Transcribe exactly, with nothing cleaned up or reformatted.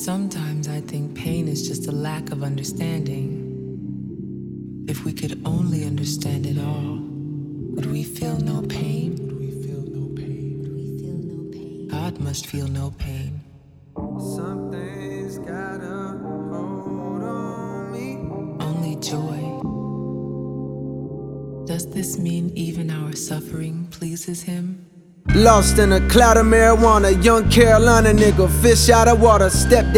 Sometimes I think pain is just a lack of understanding. If we could only understand it all, would we feel no pain? Would we feel no pain? Would we feel no pain? God must feel no pain. Something's got a hold on me. Only joy. Does this mean even our suffering pleases him? Lost in a cloud of marijuana, young Carolina nigga, fish out of water, stepped